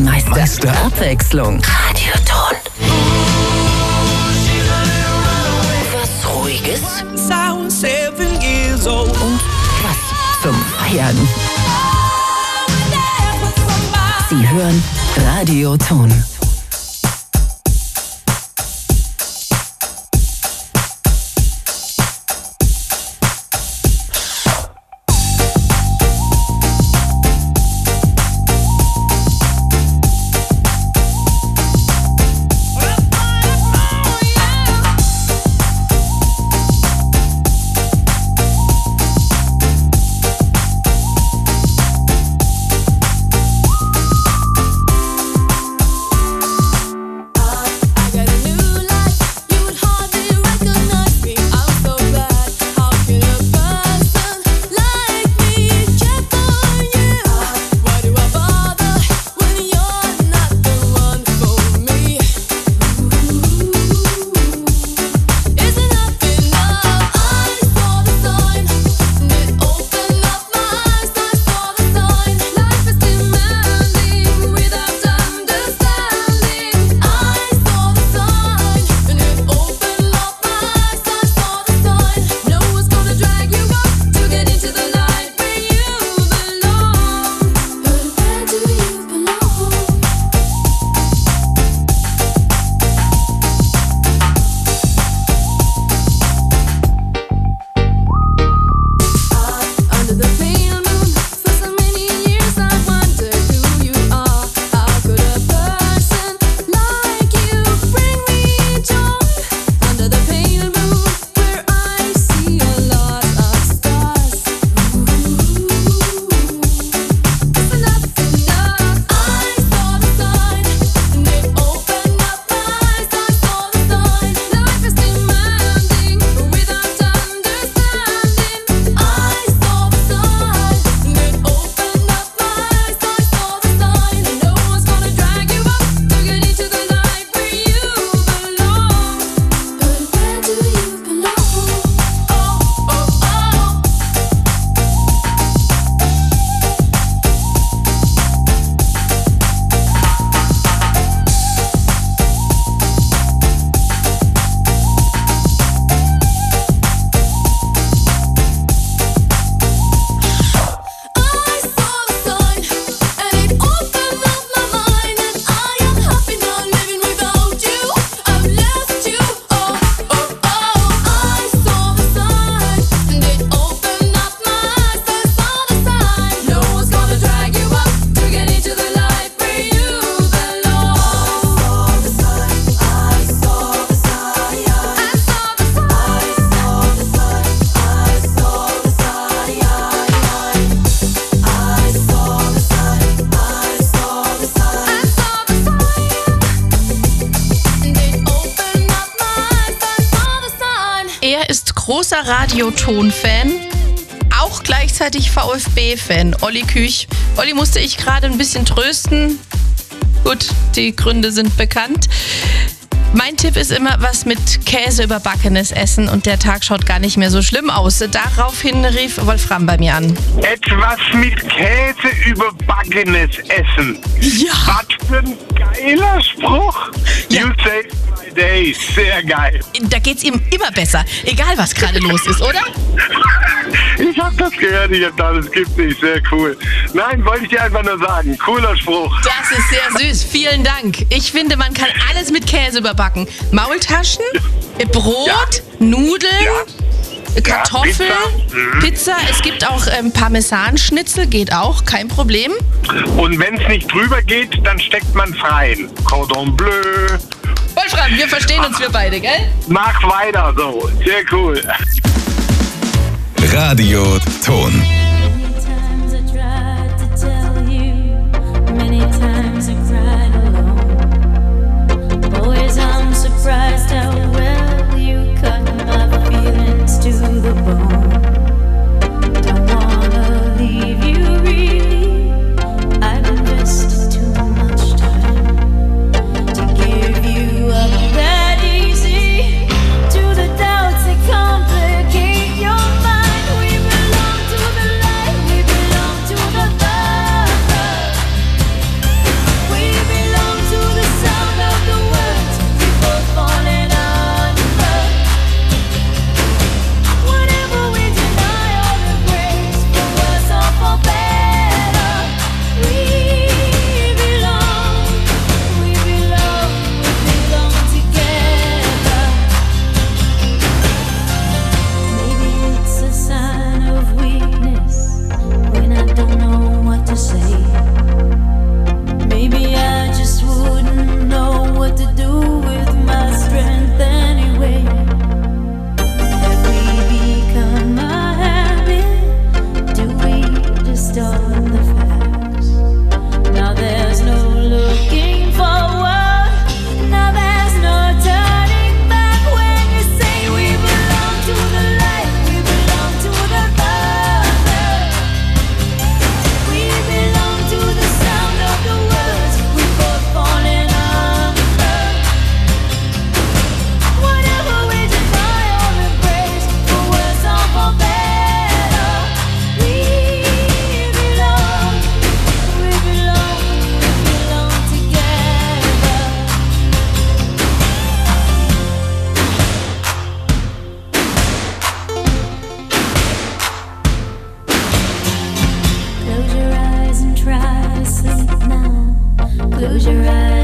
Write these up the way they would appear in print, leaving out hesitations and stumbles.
Meister Abwechslung. Radioton. Was Ruhiges. Und was zum Feiern. Sie hören Radioton. Großer Radioton-Fan, auch gleichzeitig VfB-Fan, Olli Küch. Olli musste ich gerade ein bisschen trösten. Gut, die Gründe sind bekannt. Mein Tipp ist immer, was mit Käse überbackenes Essen und der Tag schaut gar nicht mehr so schlimm aus. Daraufhin rief Wolfram bei mir an. Etwas mit Käse überbackenes Essen. Ja. Was für ein geiler Spruch. Ja. You saved my day. Sehr geil. Da geht's ihm immer besser, egal was gerade los ist, oder? Ich hab das gehört, das gibt's nicht. Sehr cool. Nein, wollte ich dir einfach nur sagen. Cooler Spruch. Das ist sehr süß, vielen Dank. Ich finde, man kann alles mit Käse überbacken. Maultaschen, Brot, Nudeln, Kartoffeln, Pizza. Es gibt auch Parmesanschnitzel, geht auch, kein Problem. Und wenn es nicht drüber geht, dann steckt man rein. Cordon bleu. Wolfram, wir verstehen uns, wir beide, gell? Mach weiter so. Sehr cool. Radioton. Surprised how well you cut my feelings to the bone. Don't wanna leave you really. I've invested too much time to give you up that easy. To the doubts that complicate your mind, we belong to the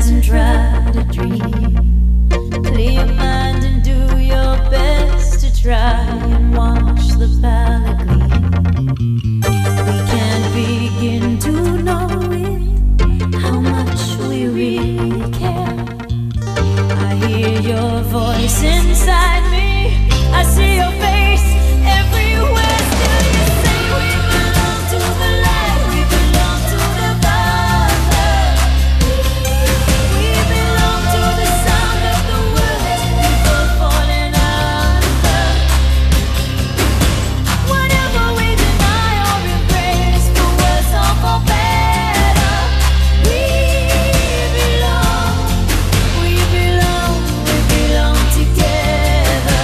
and try to dream. Clear your mind and do your best to try and wash the palate clean. We can't begin to know it, how much we really care. I hear your voice inside me, I see your face everywhere. Still you say we belong to the light, we belong to the Father. We belong to the sound of the words before falling under. Whatever we deny or embrace, for worse or for better, we belong together.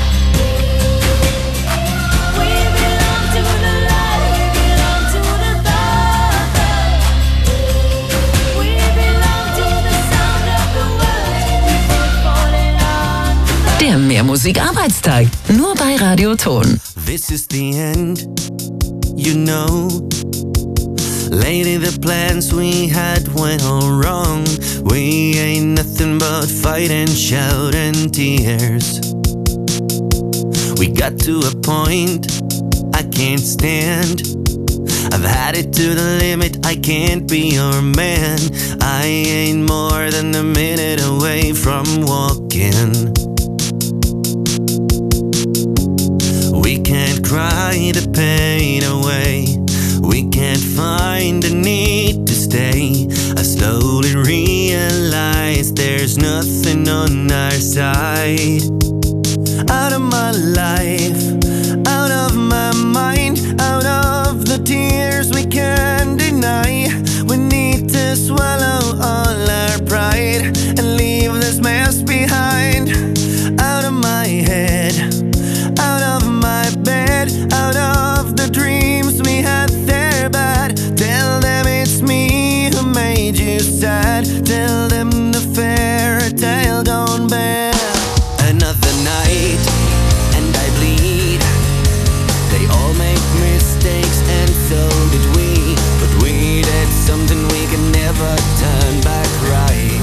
We belong to the light, we belong to the Father. We belong to the sound of the words before falling under. Der Mehrmusik-Arbeitstag. Nur bei Radio Ton. This is the end, you know. Lately the plans we had went all wrong. We ain't nothing but fight and shout and tears. We got to a point I can't stand. I've had it to the limit, I can't be your man. I ain't more than a minute away from walking. We can't cry the pain away. We can't find the need to stay. I slowly realize there's nothing on our side. Out of my life, out of my mind, out of the tears we can't deny. We need to swallow all our pride and leave this mess behind. Out of my head, out of my bed, out of the dreams we had there bad. Tell them it's me who made you sad. Tell them the fairy tale gone bad. Another night and I bleed. They all make mistakes and so did we. But we did something we can never turn back right.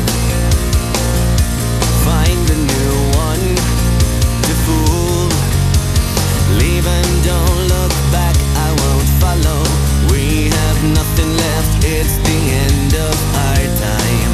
Find a new one to fool. Leave and don't look back, I won't follow. We have nothing left, it's the end of our time.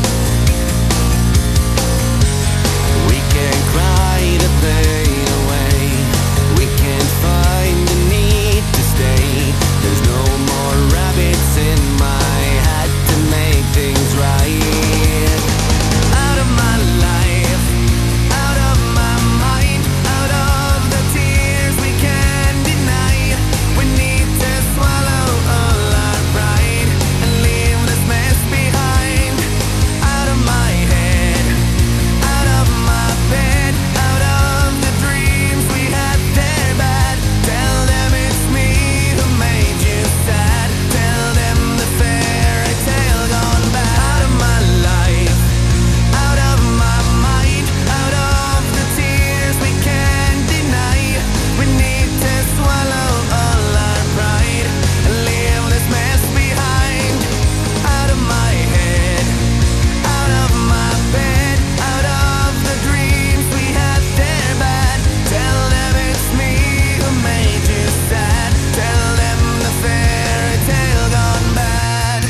We can't cry the pain away. We can't find the need to stay. There's no more rabbits in my hat to make things right. Out of my life, out of my mind, out of the tears we can't deny. We need to swallow all our pride and leave this mess behind. Out of my head, out of my bed, out of the dreams we had there bad. Tell them it's me who made you sad. Tell them the fairy tale gone bad. Out of my life, out of my mind, out of the tears we can't deny. We need to swallow all our pride and leave this mess behind. Out of my head, out of my bed, out of the dreams we had there bad. Tell them it's me who made you sad. Tell them the fairy tale gone bad.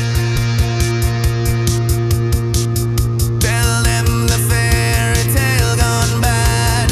Tell them the fairy tale gone bad.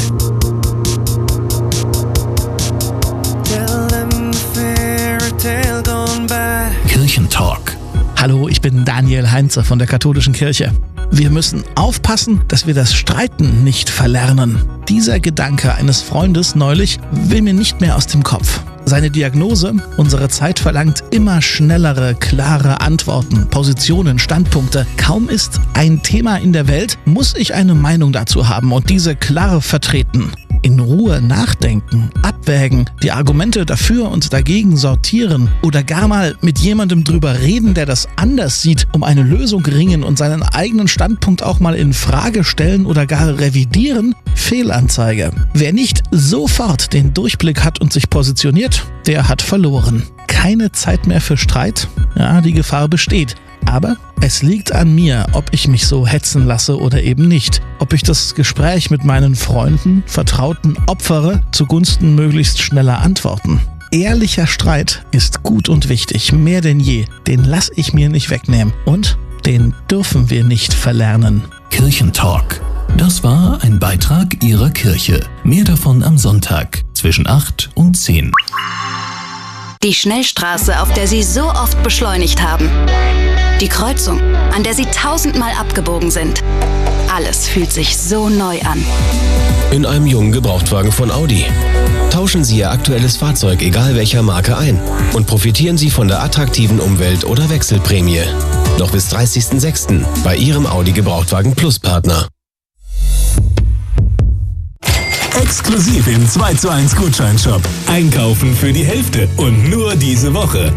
Tell them the fairy tale gone bad. Kirchentalk. Hallo, ich bin Daniel Heinze von der Katholischen Kirche. Wir müssen aufpassen, dass wir das Streiten nicht verlernen. Dieser Gedanke eines Freundes neulich will mir nicht mehr aus dem Kopf. Seine Diagnose: unsere Zeit verlangt immer schnellere, klare Antworten, Positionen, Standpunkte. Kaum ist ein Thema in der Welt, muss ich eine Meinung dazu haben und diese klar vertreten. In Ruhe nachdenken, abwägen, die Argumente dafür und dagegen sortieren oder gar mal mit jemandem drüber reden, der das anders sieht, um eine Lösung ringen und seinen eigenen Standpunkt auch mal in Frage stellen oder gar revidieren, Fehlanzeige. Wer nicht sofort den Durchblick hat und sich positioniert, der hat verloren. Keine Zeit mehr für Streit? Ja, die Gefahr besteht. Aber es liegt an mir, ob ich mich so hetzen lasse oder eben nicht. Ob ich das Gespräch mit meinen Freunden, Vertrauten opfere, zugunsten möglichst schneller Antworten. Ehrlicher Streit ist gut und wichtig, mehr denn je. Den lass ich mir nicht wegnehmen. Und den dürfen wir nicht verlernen. Kirchentalk. Das war ein Beitrag Ihrer Kirche. Mehr davon am Sonntag zwischen 8 und 10. Die Schnellstraße, auf der Sie so oft beschleunigt haben. Die Kreuzung, an der Sie 1000-mal abgebogen sind. Alles fühlt sich so neu an. In einem jungen Gebrauchtwagen von Audi. Tauschen Sie Ihr aktuelles Fahrzeug, egal welcher Marke, ein und profitieren Sie von der attraktiven Umwelt- oder Wechselprämie. Noch bis 30.06. bei Ihrem Audi Gebrauchtwagen Plus Partner. Exklusiv im 2:1 Gutscheinshop. Einkaufen für die Hälfte und nur diese Woche.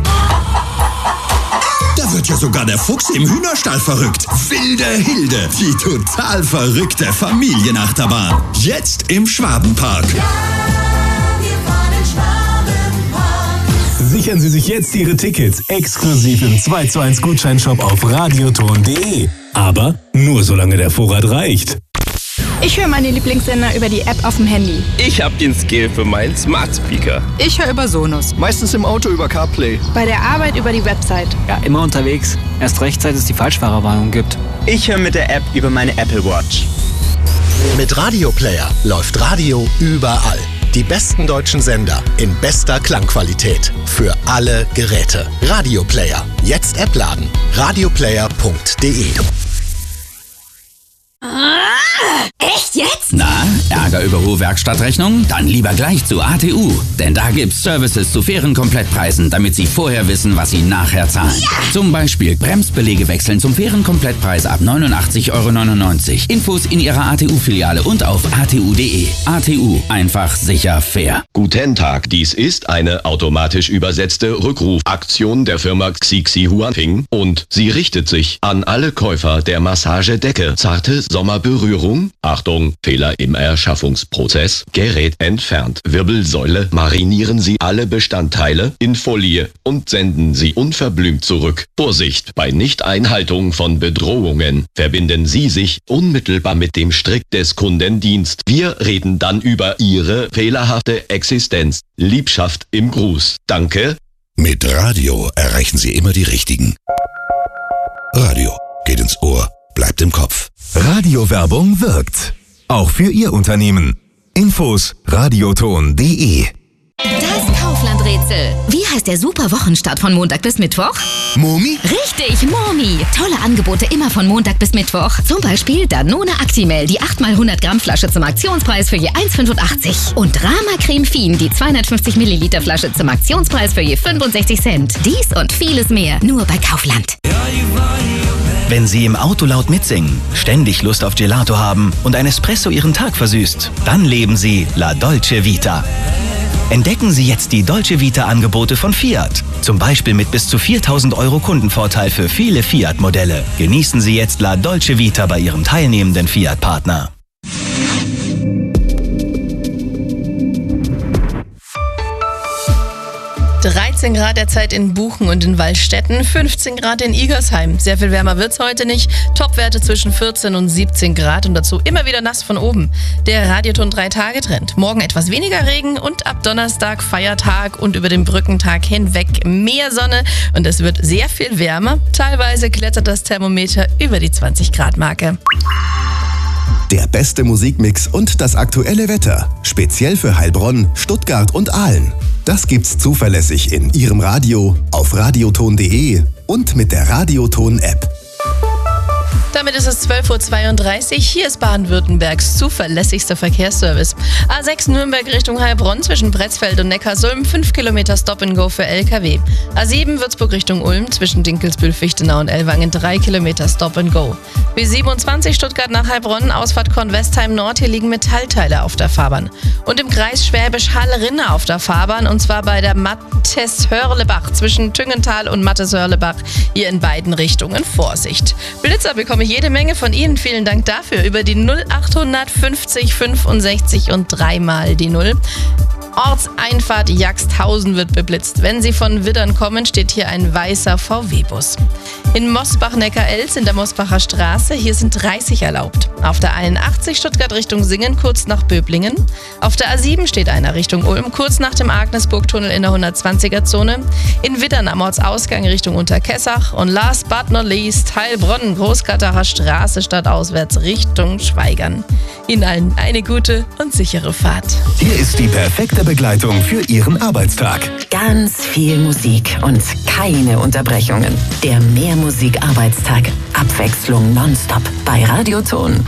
Da wird ja sogar der Fuchs im Hühnerstall verrückt. Wilde Hilde, die total verrückte Familienachterbahn. Jetzt im Schwabenpark. Sichern Sie sich jetzt Ihre Tickets exklusiv im 2:1 Gutscheinshop auf radioton.de. Aber nur solange der Vorrat reicht. Ich höre meine Lieblingssender über die App auf dem Handy. Ich habe den Skill für meinen Smart Speaker. Ich höre über Sonos. Meistens im Auto über CarPlay. Bei der Arbeit über die Website. Ja, immer unterwegs. Erst recht, seit es die Falschfahrerwarnung gibt. Ich höre mit der App über meine Apple Watch. Mit Radio Player läuft Radio überall. Die besten deutschen Sender in bester Klangqualität. Für alle Geräte. Radio Player. Jetzt App laden. radioplayer.de. Echt jetzt? Na, Ärger über hohe Werkstattrechnung? Dann lieber gleich zu ATU. Denn da gibt's Services zu fairen Komplettpreisen, damit Sie vorher wissen, was Sie nachher zahlen. Ja! Zum Beispiel Bremsbeläge wechseln zum fairen Komplettpreis ab 89,99 €. Infos in Ihrer ATU-Filiale und auf atu.de. ATU. Einfach, sicher, fair. Guten Tag, dies ist eine automatisch übersetzte Rückrufaktion der Firma Xixi Huanping und sie richtet sich an alle Käufer der Massagedecke. Zarte Sommerberührung. Achtung, Fehler im Erschaffungsprozess. Gerät entfernt. Wirbelsäule. Marinieren Sie alle Bestandteile in Folie und senden Sie unverblümt zurück. Vorsicht bei Nichteinhaltung von Bedrohungen. Verbinden Sie sich unmittelbar mit dem Strick des Kundendienst. Wir reden dann über Ihre fehlerhafte Existenz. Liebschaft im Gruß. Danke. Mit Radio erreichen Sie immer die Richtigen. Radio geht ins Ohr, bleibt im Kopf. Radiowerbung wirkt. Auch für Ihr Unternehmen. Infos radioton.de. Das Kaufland-Rätsel. Wie heißt der super Wochenstart von Montag bis Mittwoch? Momi? Richtig, Momi. Tolle Angebote immer von Montag bis Mittwoch. Zum Beispiel Danone Actimel, die 8x100 Gramm Flasche zum Aktionspreis für je 1,85. Und Rama Creme Fien, die 250 Milliliter Flasche zum Aktionspreis für je 65 Cent. Dies und vieles mehr, nur bei Kaufland. Wenn Sie im Auto laut mitsingen, ständig Lust auf Gelato haben und ein Espresso Ihren Tag versüßt, dann leben Sie La Dolce Vita. Entdecken Sie jetzt die Dolce Vita-Angebote von Fiat. Zum Beispiel mit bis zu 4.000 € Kundenvorteil für viele Fiat-Modelle. Genießen Sie jetzt La Dolce Vita bei Ihrem teilnehmenden Fiat-Partner. 13 Grad derzeit in Buchen und in Waldstätten, 15 Grad in Igersheim. Sehr viel wärmer wird's heute nicht. Topwerte zwischen 14 und 17 Grad und dazu immer wieder nass von oben. Der Radioton 3-Tage-Trend. Morgen etwas weniger Regen und ab Donnerstag Feiertag und über den Brückentag hinweg mehr Sonne und es wird sehr viel wärmer. Teilweise klettert das Thermometer über die 20-Grad-Marke. Der beste Musikmix und das aktuelle Wetter. Speziell für Heilbronn, Stuttgart und Aalen. Das gibt's zuverlässig in Ihrem Radio, auf radioton.de und mit der Radioton-App. Damit ist es 12:32 Uhr. Hier ist Baden-Württembergs zuverlässigster Verkehrsservice. A6 Nürnberg Richtung Heilbronn zwischen Pretzfeld und Neckarsulm 5 Kilometer Stop-and-Go für LKW. A7 Würzburg Richtung Ulm zwischen Dinkelsbühl, Fichtenau und Ellwangen 3 Kilometer Stop-and-Go. B27 Stuttgart nach Heilbronn, Ausfahrt Kornwestheim Nord. Hier liegen Metallteile auf der Fahrbahn. Und im Kreis Schwäbisch Hall-Rinne auf der Fahrbahn und zwar bei der Mattes-Hörlebach zwischen Tüngental und Mattes-Hörlebach. Hier in beiden Richtungen Vorsicht. Blitzer bekomme ich jede Menge von Ihnen. Vielen Dank dafür über die 0800 50 65 und 3 mal die 0. Ortseinfahrt Jagsthausen wird beblitzt. Wenn Sie von Widdern kommen, steht hier ein weißer VW-Bus. In Mosbach-Neckar-Elz in der Mosbacher Straße, hier sind 30 erlaubt. Auf der 81 Stuttgart Richtung Singen, kurz nach Böblingen. Auf der A7 steht einer Richtung Ulm, kurz nach dem Agnesburg-Tunnel in der 120er-Zone. In Widdern am Ortsausgang Richtung Unterkessach. Und last but not least, Heilbronn, Großkattacher Straße stadtauswärts Richtung Schweigern. Ihnen allen eine gute und sichere Fahrt. Hier ist die perfekte Begleitung für Ihren Arbeitstag. Ganz viel Musik und keine Unterbrechungen. Der Mehrmusik-Arbeitstag. Abwechslung nonstop bei Radioton.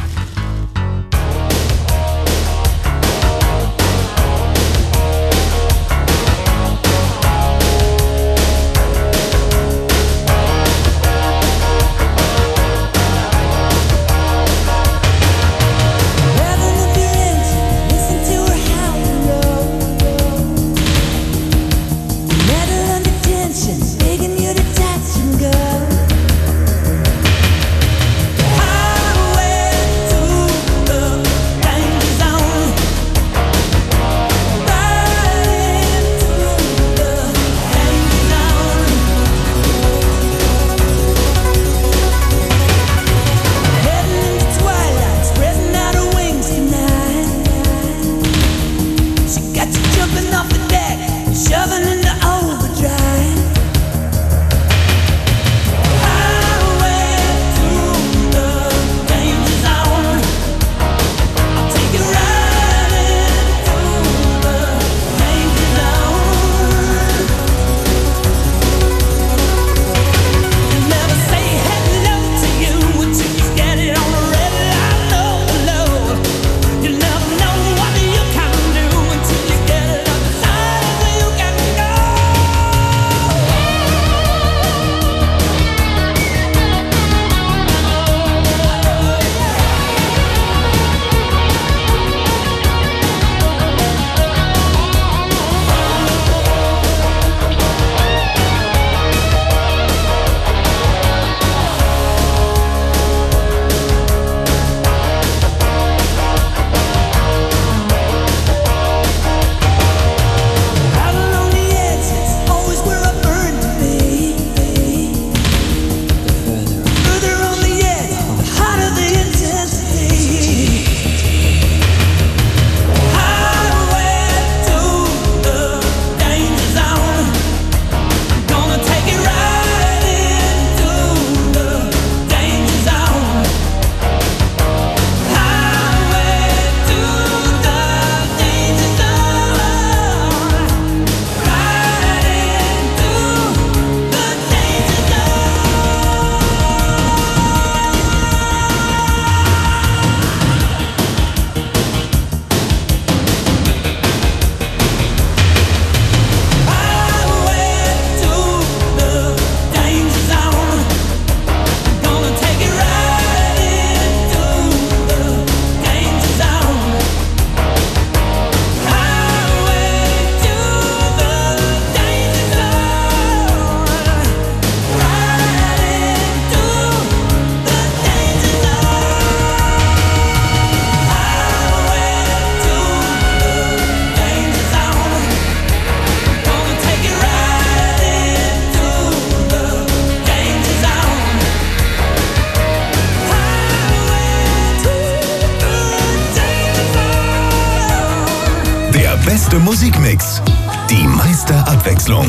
beste Musikmix, die meiste Abwechslung.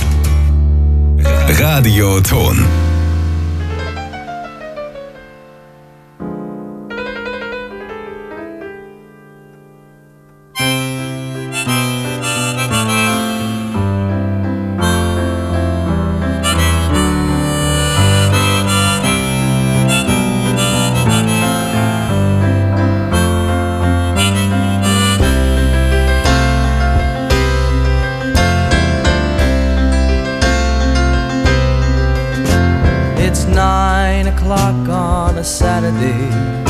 Radioton. Saturday,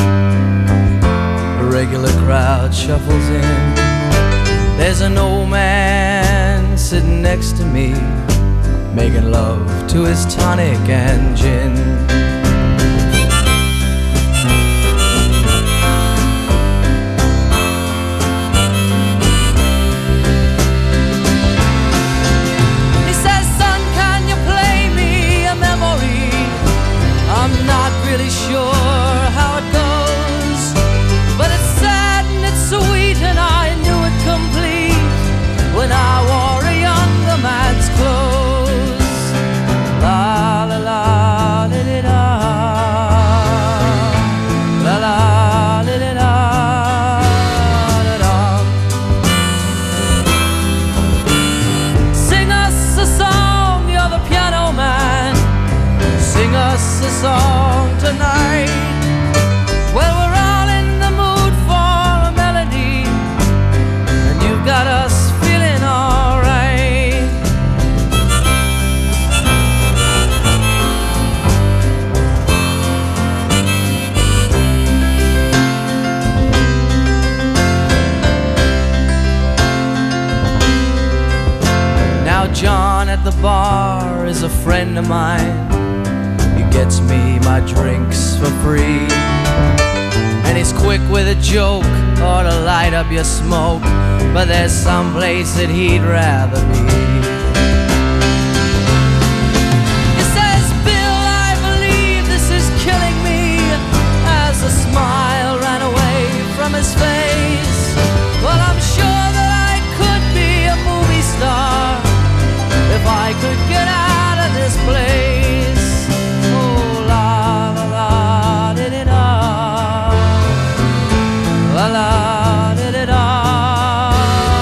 a regular crowd shuffles in. There's an old man sitting next to me, making love to his tonic and gin. at the bar is a friend of mine. He gets me my drinks for free, and he's quick with a joke or to light up your smoke, but there's some place that he'd rather be. He says, Bill, I believe this is killing me, as a smile ran away from his face. Well, I'm sure that I could be a movie star if I could get out of this place. Oh, la la la, did it all. La la, did it all.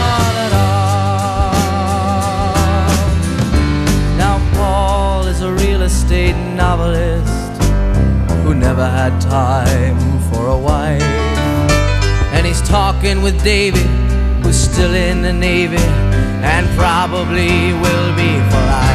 Now Paul is a real estate novelist who never had time for a wife, and he's talking with David, who's still in the Navy and probably will be for life.